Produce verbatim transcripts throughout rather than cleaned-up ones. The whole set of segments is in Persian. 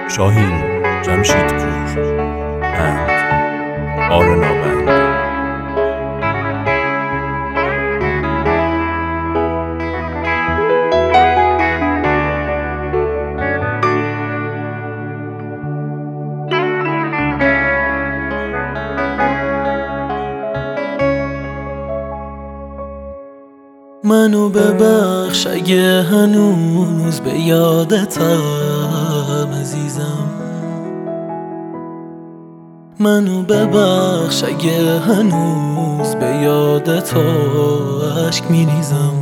شاهین جمشیدپور اند آرنابند. منو ببخش اگه هنوز به یادتم عزیزم، منو ببخش اگه هنوز به یادت اشک میریزم،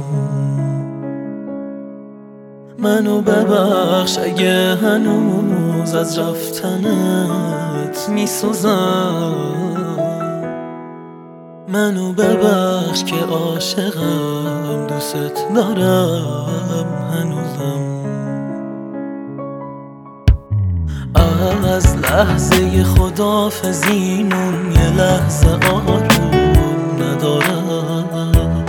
منو ببخش اگه هنوز از رفتنت میسوزم، منو ببخش که عاشقم دوست دارم هنوزم. از لحظه خداحافظیمون یه لحظه آروم ندارم،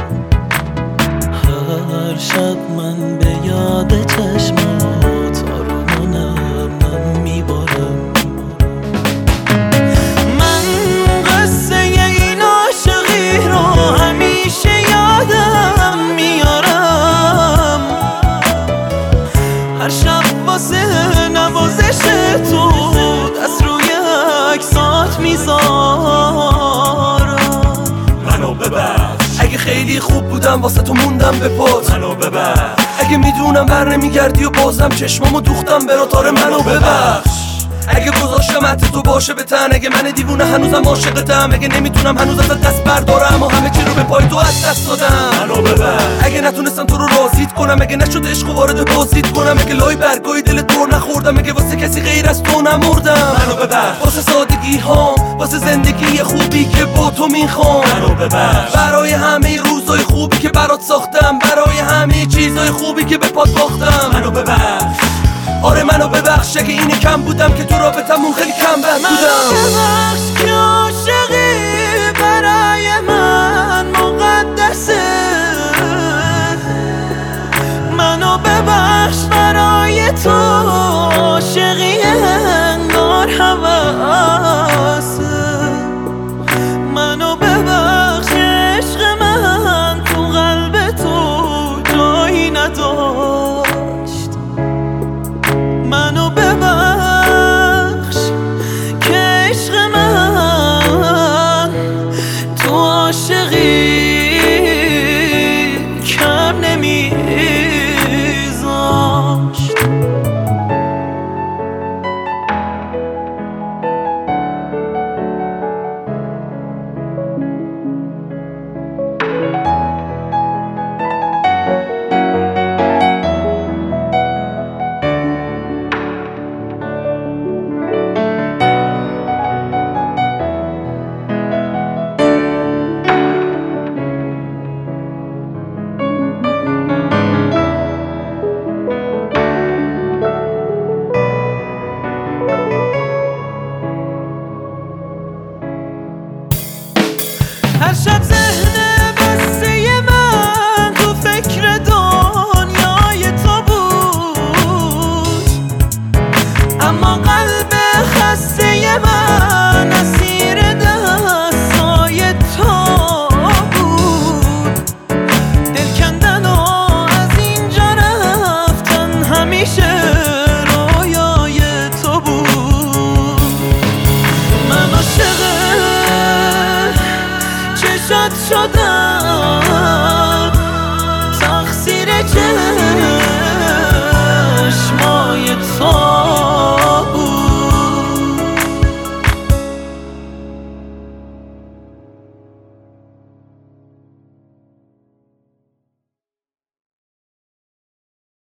هر شب من به یاد چشمات آرومونم من میبارم. هر شب واسه نوازش تو دست روی عکسات میذارم. منو ببخش اگه خیلی خوب بودم واسه تو موندم به پات. منو ببخش اگه میدونم بر نمیگردی و بازم چشمامو دوختم برات. آره منو ببخش اگه گذاشتم حتی تو باشه به تن، اگه من دیوونه هنوزم عاشقتم، اگه نمیتونم هنوز ازت دست بردارم و همه چی رو به پای تو از دست دادم. منو ببخش اگه نتونستم تو رو راضیت کنم، اگه نشد عشق وارد بازیت کنم، اگه لای برگای دلت پر نخوردم، اگه واسه کسی غیر از تو نمردم. منو ببخش واسه سادگی هام، واسه زندگی خوبی که با تو میخوام. منو ببخش برای همه روزای خوبی که برات ساختم، برای همه چیزای خوبی که به پات باختم. منو ببخش آره منو ببخش اگه اینه کم بودم که تو رابطمون خیلی کم بند بودم. منو ببخش که عاشقی برای من مقدسه، منو ببخش برای تو عاشقی انگار هوسه، منو ببخش عشق من تو قلب تو جایی نداشت، منو ببخش که عشق من تو عاشقی کم نمیذاشت. هر شب ذهن بسته من تو فکر دنیای تو بود، اما قلب خسته من اسیر دستای تو بود. دل کندن و از اینجا رفتن همیشه رویای تو بود. من عاشق چشات شدم